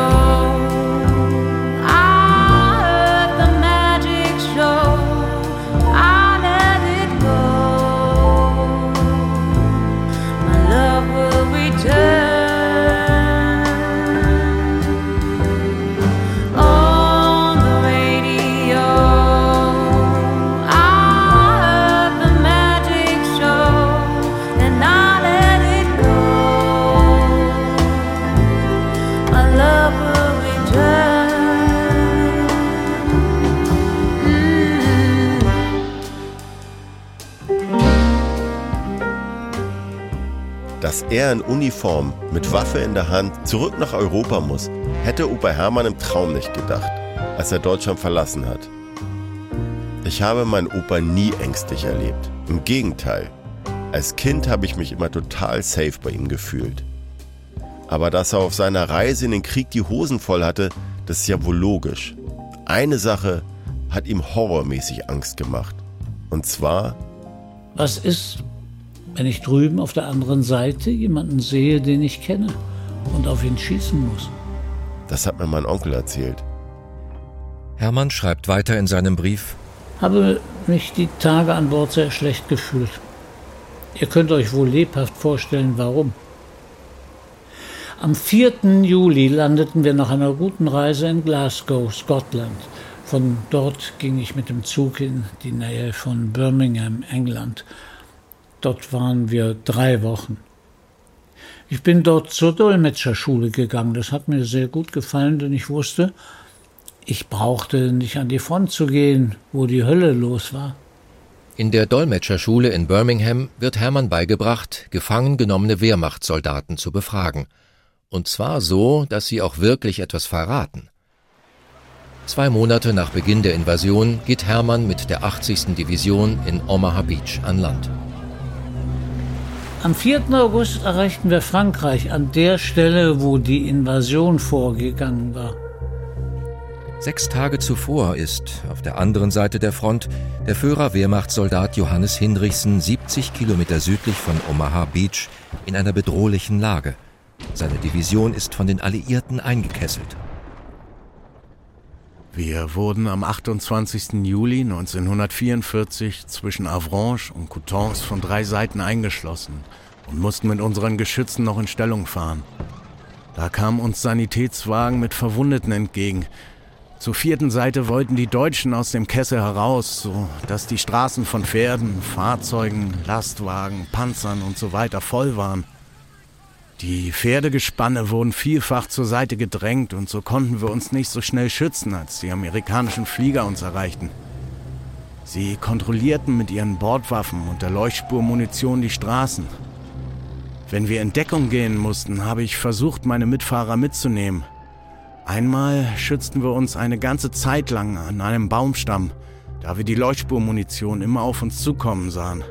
I heard the magic show. I let it go. My love will return. On the radio, I heard the magic show, and I let it go. My love will return. Mm. Dass er in Uniform mit Waffe in der Hand zurück nach Europa muss, hätte Opa Hermann im Traum nicht gedacht, als er Deutschland verlassen hat. Ich habe meinen Opa nie ängstlich erlebt. Im Gegenteil. Als Kind habe ich mich immer total safe bei ihm gefühlt. Aber dass er auf seiner Reise in den Krieg die Hosen voll hatte, das ist ja wohl logisch. Eine Sache hat ihm horrormäßig Angst gemacht. Und zwar: Was ist, wenn ich drüben auf der anderen Seite jemanden sehe, den ich kenne und auf ihn schießen muss? Das hat mir mein Onkel erzählt. Hermann schreibt weiter in seinem Brief: Habe mich die Tage an Bord sehr schlecht gefühlt. Ihr könnt euch wohl lebhaft vorstellen, warum. Am vierten Juli landeten wir nach einer guten Reise in Glasgow, Schottland. Von dort ging ich mit dem Zug in die Nähe von Birmingham, England. Dort waren wir drei Wochen. Ich bin dort zur Dolmetscherschule gegangen. Das hat mir sehr gut gefallen, denn ich wusste, ich brauchte nicht an die Front zu gehen, wo die Hölle los war. In der Dolmetscherschule in Birmingham wird Hermann beigebracht, gefangen genommene Wehrmachtssoldaten zu befragen. Und zwar so, dass sie auch wirklich etwas verraten. Zwei Monate nach Beginn der Invasion geht Hermann mit der achtzigsten Division in Omaha Beach an Land. Am vierten August erreichten wir Frankreich, an der Stelle, wo die Invasion vorgegangen war. Sechs Tage zuvor ist, auf der anderen Seite der Front, der Führer-Wehrmachtssoldat Johannes Hinrichsen siebzig Kilometer südlich von Omaha Beach in einer bedrohlichen Lage. Seine Division ist von den Alliierten eingekesselt. Wir wurden am achtundzwanzigsten Juli neunzehnhundertvierundvierzig zwischen Avranches und Coutances von drei Seiten eingeschlossen und mussten mit unseren Geschützen noch in Stellung fahren. Da kamen uns Sanitätswagen mit Verwundeten entgegen. Zur vierten Seite wollten die Deutschen aus dem Kessel heraus, so dass die Straßen von Pferden, Fahrzeugen, Lastwagen, Panzern und so weiter voll waren. Die Pferdegespanne wurden vielfach zur Seite gedrängt und so konnten wir uns nicht so schnell schützen, als die amerikanischen Flieger uns erreichten. Sie kontrollierten mit ihren Bordwaffen und der Leuchtspurmunition die Straßen. Wenn wir in Deckung gehen mussten, habe ich versucht, meine Mitfahrer mitzunehmen. Einmal schützten wir uns eine ganze Zeit lang an einem Baumstamm, da wir die Leuchtspurmunition immer auf uns zukommen sahen.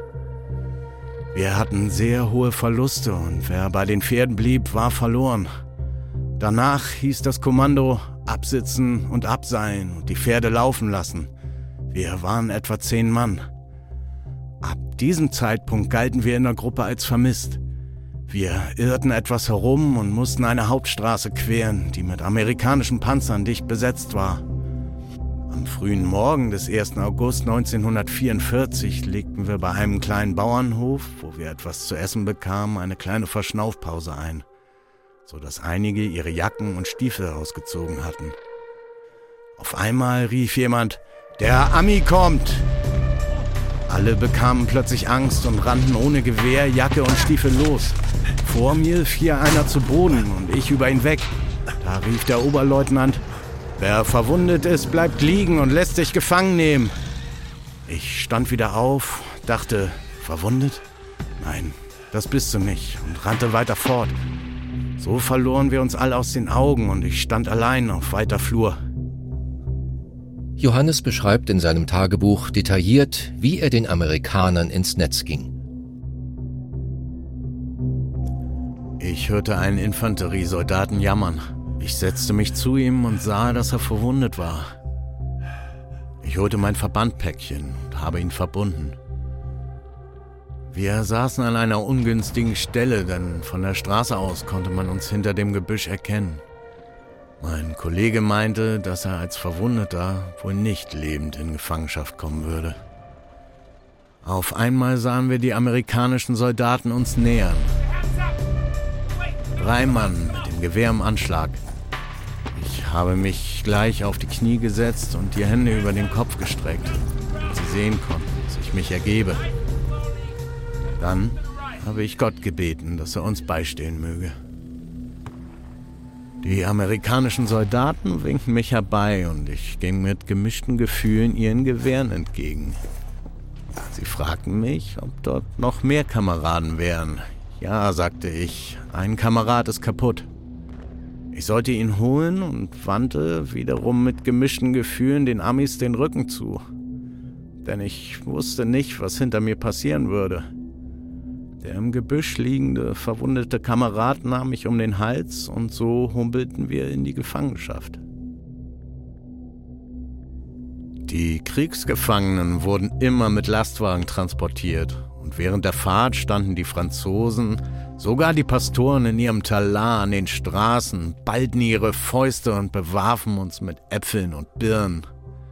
Wir hatten sehr hohe Verluste und wer bei den Pferden blieb, war verloren. Danach hieß das Kommando absitzen und abseilen und die Pferde laufen lassen. Wir waren etwa zehn Mann. Ab diesem Zeitpunkt galten wir in der Gruppe als vermisst. Wir irrten etwas herum und mussten eine Hauptstraße queren, die mit amerikanischen Panzern dicht besetzt war. Am frühen Morgen des ersten August neunzehnhundertvierundvierzig legten wir bei einem kleinen Bauernhof, wo wir etwas zu essen bekamen, eine kleine Verschnaufpause ein, so dass einige ihre Jacken und Stiefel ausgezogen hatten. Auf einmal rief jemand: »Der Ami kommt!« Alle bekamen plötzlich Angst und rannten ohne Gewehr, Jacke und Stiefel los. Vor mir fiel einer zu Boden und ich über ihn weg. Da rief der Oberleutnant: »Wer verwundet ist, bleibt liegen und lässt sich gefangen nehmen.« Ich stand wieder auf, dachte: Verwundet? Nein, das bist du nicht, und rannte weiter fort. So verloren wir uns alle aus den Augen und ich stand allein auf weiter Flur. Johannes beschreibt in seinem Tagebuch detailliert, wie er den Amerikanern ins Netz ging. Ich hörte einen Infanteriesoldaten jammern. Ich setzte mich zu ihm und sah, dass er verwundet war. Ich holte mein Verbandpäckchen und habe ihn verbunden. Wir saßen an einer ungünstigen Stelle, denn von der Straße aus konnte man uns hinter dem Gebüsch erkennen. Mein Kollege meinte, dass er als Verwundeter wohl nicht lebend in Gefangenschaft kommen würde. Auf einmal sahen wir die amerikanischen Soldaten uns nähern. Drei Mann mit dem Gewehr im Anschlag. Ich habe mich gleich auf die Knie gesetzt und die Hände über den Kopf gestreckt, damit sie sehen konnten, dass ich mich ergebe. Dann habe ich Gott gebeten, dass er uns beistehen möge. Die amerikanischen Soldaten winkten mich herbei und ich ging mit gemischten Gefühlen ihren Gewehren entgegen. Sie fragten mich, ob dort noch mehr Kameraden wären. Ja, sagte ich, ein Kamerad ist kaputt. Ich sollte ihn holen und wandte wiederum mit gemischten Gefühlen den Amis den Rücken zu. Denn ich wusste nicht, was hinter mir passieren würde. Der im Gebüsch liegende, verwundete Kamerad nahm mich um den Hals und so humpelten wir in die Gefangenschaft. Die Kriegsgefangenen wurden immer mit Lastwagen transportiert und während der Fahrt standen die Franzosen, sogar die Pastoren in ihrem Talar an den Straßen, ballten ihre Fäuste und bewarfen uns mit Äpfeln und Birnen.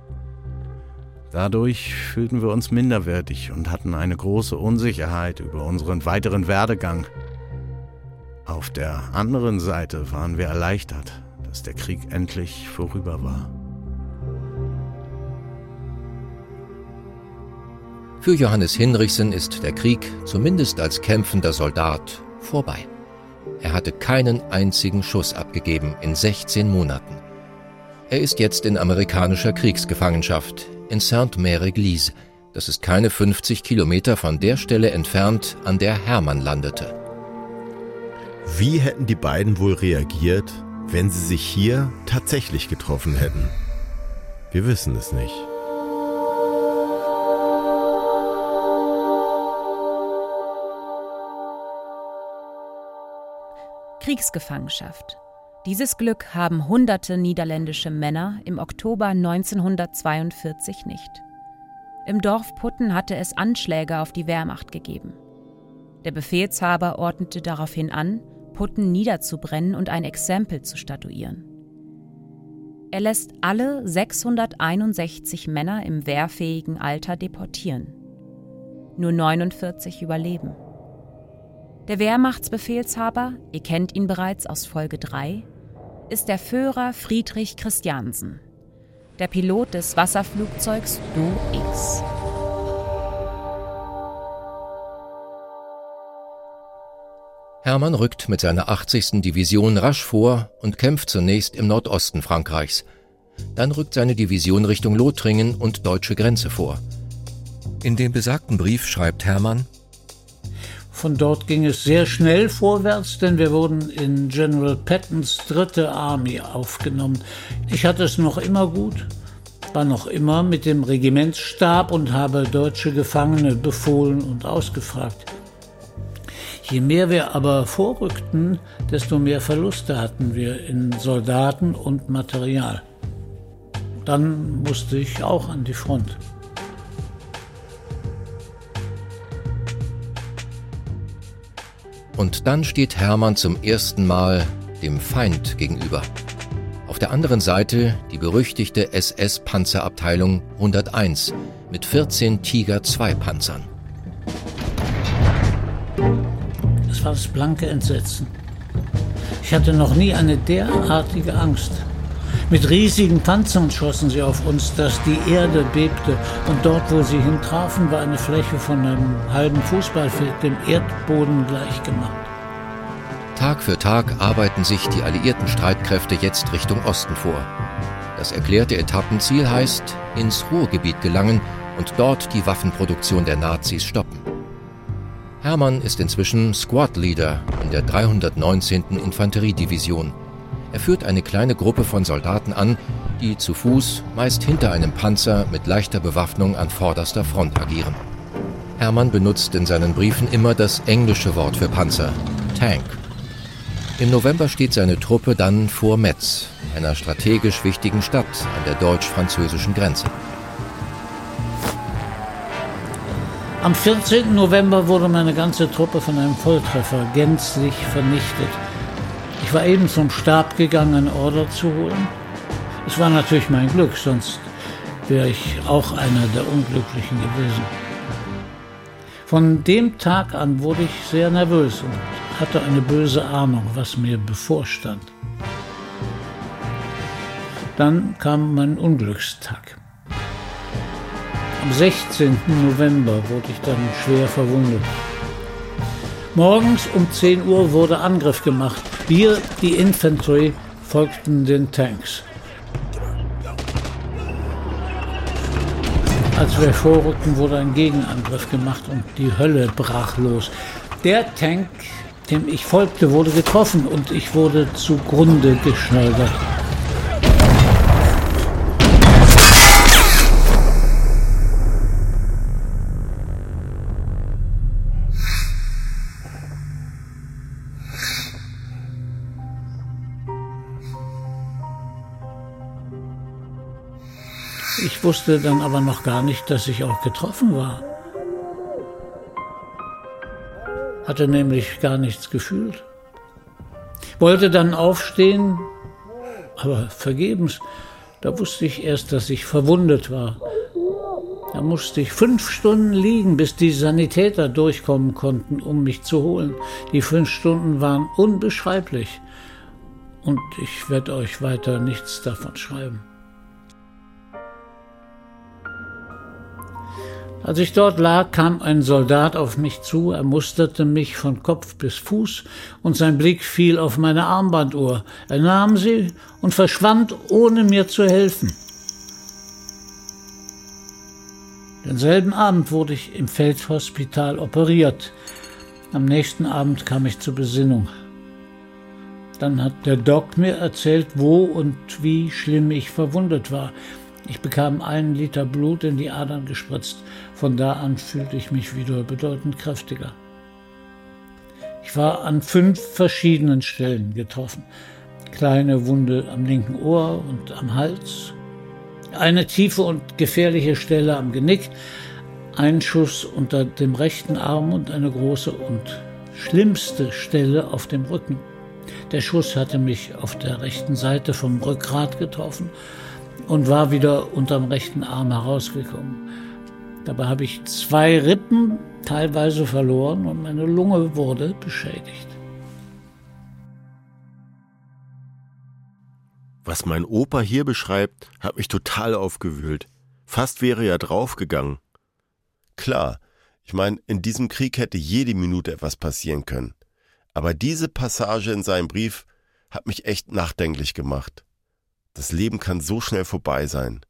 Dadurch fühlten wir uns minderwertig und hatten eine große Unsicherheit über unseren weiteren Werdegang. Auf der anderen Seite waren wir erleichtert, dass der Krieg endlich vorüber war. Für Johannes Hinrichsen ist der Krieg, zumindest als kämpfender Soldat, vorbei. Er hatte keinen einzigen Schuss abgegeben in sechzehn Monaten. Er ist jetzt in amerikanischer Kriegsgefangenschaft in Sainte-Mère-Église. Das ist keine fünfzig Kilometer von der Stelle entfernt, an der Hermann landete. Wie hätten die beiden wohl reagiert, wenn sie sich hier tatsächlich getroffen hätten? Wir wissen es nicht. Kriegsgefangenschaft. Dieses Glück haben hunderte niederländische Männer im Oktober neunzehnhundertzweiundvierzig nicht. Im Dorf Putten hatte es Anschläge auf die Wehrmacht gegeben. Der Befehlshaber ordnete daraufhin an, Putten niederzubrennen und ein Exempel zu statuieren. Er lässt alle sechshunderteinundsechzig Männer im wehrfähigen Alter deportieren. Nur neunundvierzig überleben. Der Wehrmachtsbefehlshaber, ihr kennt ihn bereits aus Folge drei, ist der Führer Friedrich Christiansen, der Pilot des Wasserflugzeugs Do X. Hermann rückt mit seiner achtzigsten Division rasch vor und kämpft zunächst im Nordosten Frankreichs. Dann rückt seine Division Richtung Lothringen und deutsche Grenze vor. In dem besagten Brief schreibt Hermann: Von dort ging es sehr schnell vorwärts, denn wir wurden in General Pattons dritte Army aufgenommen. Ich hatte es noch immer gut, war noch immer mit dem Regimentsstab und habe deutsche Gefangene befohlen und ausgefragt. Je mehr wir aber vorrückten, desto mehr Verluste hatten wir in Soldaten und Material. Dann musste ich auch an die Front. Und dann steht Hermann zum ersten Mal dem Feind gegenüber. Auf der anderen Seite die berüchtigte S S-Panzerabteilung hunderteins mit vierzehn Tiger zwei Panzern. Es war das blanke Entsetzen. Ich hatte noch nie eine derartige Angst. Mit riesigen Panzern schossen sie auf uns, dass die Erde bebte. Und dort, wo sie hintrafen, war eine Fläche von einem halben Fußballfeld dem Erdboden gleichgemacht. Tag für Tag arbeiten sich die alliierten Streitkräfte jetzt Richtung Osten vor. Das erklärte Etappenziel heißt, ins Ruhrgebiet gelangen und dort die Waffenproduktion der Nazis stoppen. Hermann ist inzwischen Squad-Leader in der dreihundertneunzehnten Infanteriedivision. Er führt eine kleine Gruppe von Soldaten an, die zu Fuß, meist hinter einem Panzer mit leichter Bewaffnung an vorderster Front agieren. Hermann benutzt in seinen Briefen immer das englische Wort für Panzer, Tank. Im November steht seine Truppe dann vor Metz, einer strategisch wichtigen Stadt an der deutsch-französischen Grenze. Am vierzehnten November wurde meine ganze Truppe von einem Volltreffer gänzlich vernichtet. Ich war eben zum Stab gegangen, eine Order zu holen. Es war natürlich mein Glück, sonst wäre ich auch einer der Unglücklichen gewesen. Von dem Tag an wurde ich sehr nervös und hatte eine böse Ahnung, was mir bevorstand. Dann kam mein Unglückstag. Am sechzehnten November wurde ich dann schwer verwundet. Morgens um zehn Uhr wurde Angriff gemacht. Wir, die Infanterie, folgten den Tanks. Als wir vorrückten, wurde ein Gegenangriff gemacht und die Hölle brach los. Der Tank, dem ich folgte, wurde getroffen und ich wurde zugrunde geschleudert. Ich wusste dann aber noch gar nicht, dass ich auch getroffen war. Hatte nämlich gar nichts gefühlt. Wollte dann aufstehen, aber vergebens. Da wusste ich erst, dass ich verwundet war. Da musste ich fünf Stunden liegen, bis die Sanitäter durchkommen konnten, um mich zu holen. Die fünf Stunden waren unbeschreiblich. Und ich werde euch weiter nichts davon schreiben. Als ich dort lag, kam ein Soldat auf mich zu, er musterte mich von Kopf bis Fuß und sein Blick fiel auf meine Armbanduhr. Er nahm sie und verschwand, ohne mir zu helfen. Denselben Abend wurde ich im Feldhospital operiert. Am nächsten Abend kam ich zur Besinnung. Dann hat der Doc mir erzählt, wo und wie schlimm ich verwundet war. Ich bekam einen Liter Blut in die Adern gespritzt. Von da an fühlte ich mich wieder bedeutend kräftiger. Ich war an fünf verschiedenen Stellen getroffen. Kleine Wunde am linken Ohr und am Hals, eine tiefe und gefährliche Stelle am Genick, ein Schuss unter dem rechten Arm und eine große und schlimmste Stelle auf dem Rücken. Der Schuss hatte mich auf der rechten Seite vom Rückgrat getroffen und war wieder unterm rechten Arm herausgekommen. Dabei habe ich zwei Rippen teilweise verloren und meine Lunge wurde beschädigt. Was mein Opa hier beschreibt, hat mich total aufgewühlt. Fast wäre er draufgegangen. Klar, ich meine, in diesem Krieg hätte jede Minute etwas passieren können. Aber diese Passage in seinem Brief hat mich echt nachdenklich gemacht. Das Leben kann so schnell vorbei sein.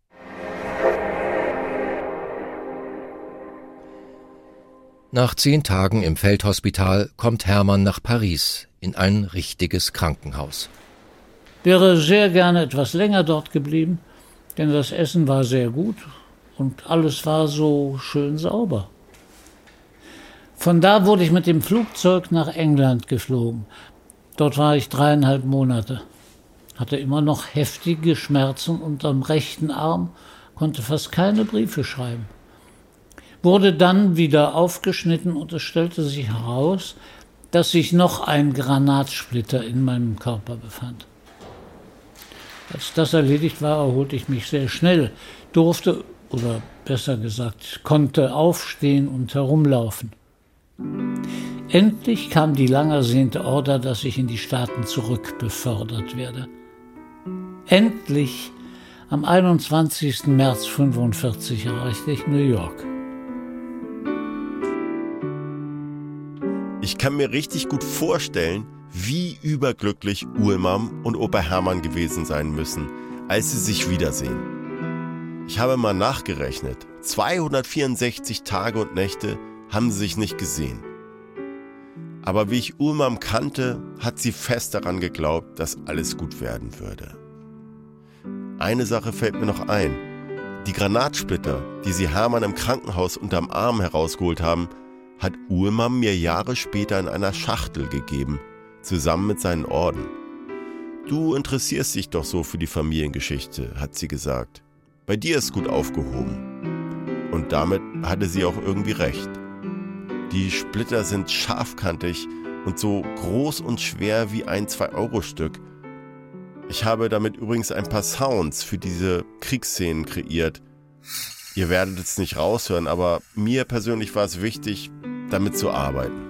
Nach zehn Tagen im Feldhospital kommt Hermann nach Paris in ein richtiges Krankenhaus. Wäre sehr gerne etwas länger dort geblieben, denn das Essen war sehr gut und alles war so schön sauber. Von da wurde ich mit dem Flugzeug nach England geflogen. Dort war ich dreieinhalb Monate. Hatte immer noch heftige Schmerzen unterm rechten Arm, konnte fast keine Briefe schreiben. Wurde dann wieder aufgeschnitten und es stellte sich heraus, dass sich noch ein Granatsplitter in meinem Körper befand. Als das erledigt war, erholte ich mich sehr schnell, durfte, oder besser gesagt, konnte aufstehen und herumlaufen. Endlich kam die lang ersehnte Order, dass ich in die Staaten zurückbefördert werde. Endlich, am einundzwanzigsten März fünfundvierzig, erreichte ich New York. Ich kann mir richtig gut vorstellen, wie überglücklich Uhlmann und Opa Hermann gewesen sein müssen, als sie sich wiedersehen. Ich habe mal nachgerechnet, zweihundertvierundsechzig Tage und Nächte haben sie sich nicht gesehen. Aber wie ich Uhlmann kannte, hat sie fest daran geglaubt, dass alles gut werden würde. Eine Sache fällt mir noch ein. Die Granatsplitter, die sie Hermann im Krankenhaus unterm Arm herausgeholt haben, hat Uhlmann mir Jahre später in einer Schachtel gegeben, zusammen mit seinen Orden. Du interessierst dich doch so für die Familiengeschichte, hat sie gesagt. Bei dir ist gut aufgehoben. Und damit hatte sie auch irgendwie recht. Die Splitter sind scharfkantig und so groß und schwer wie ein zwei Euro Stück. Ich habe damit übrigens ein paar Sounds für diese Kriegsszenen kreiert. Ihr werdet es nicht raushören, aber mir persönlich war es wichtig, damit zu arbeiten.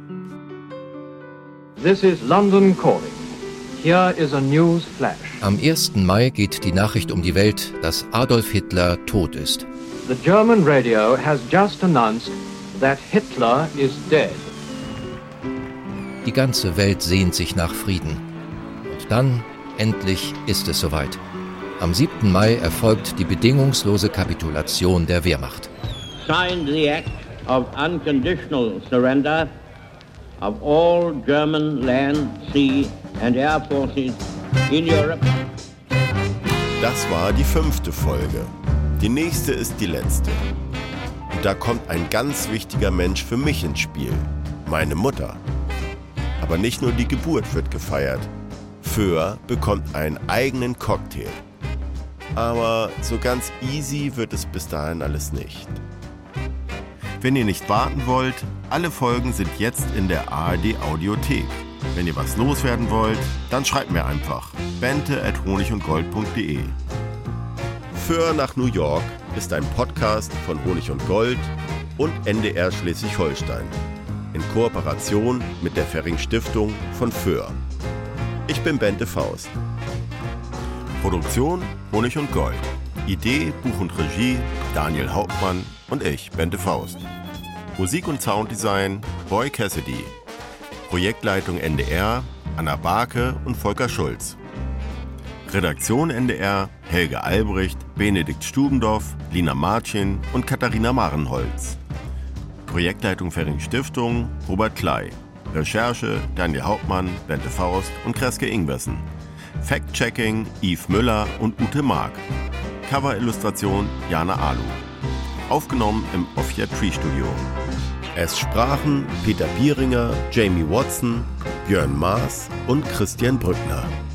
This is London calling. Here is a news flash. Am ersten Mai geht die Nachricht um die Welt, dass Adolf Hitler tot ist. The German radio has just announced that Hitler is dead. Die ganze Welt sehnt sich nach Frieden. Und dann, endlich, ist es soweit. Am siebten Mai erfolgt die bedingungslose Kapitulation der Wehrmacht. Signed the act of unconditional surrender of all German land, sea and air forces in Europe. Das war die fünfte Folge. Die nächste ist die letzte. Und da kommt ein ganz wichtiger Mensch für mich ins Spiel. Meine Mutter. Aber nicht nur die Geburt wird gefeiert. Föhr bekommt einen eigenen Cocktail. Aber so ganz easy wird es bis dahin alles nicht. Wenn ihr nicht warten wollt, alle Folgen sind jetzt in der A R D Audiothek. Wenn ihr was loswerden wollt, dann schreibt mir einfach bente at honig und gold punkt de. Föhr nach New York ist ein Podcast von Honig und Gold und N D R Schleswig-Holstein in Kooperation mit der Fering Stiftung von Föhr. Ich bin Bente Faust. Produktion Honig und Gold. Idee, Buch und Regie Daniel Hauptmann und ich, Bente Faust. Musik und Sounddesign Boy Cassidy. Projektleitung N D R Anna Barke und Volker Schulz. Redaktion N D R Helge Albrecht, Benedikt Stubendorf, Lina Martin und Katharina Marenholz. Projektleitung Fering Stiftung Robert Klei. Recherche Daniel Hauptmann, Bente Faust und Kreske Ingwersen. Fact-Checking Yves Müller und Ute Mark. Cover-Illustration Jana Alu. Aufgenommen im Offia Tree Studio. Es sprachen Peter Bieringer, Jamie Watson, Björn Maas und Christian Brückner.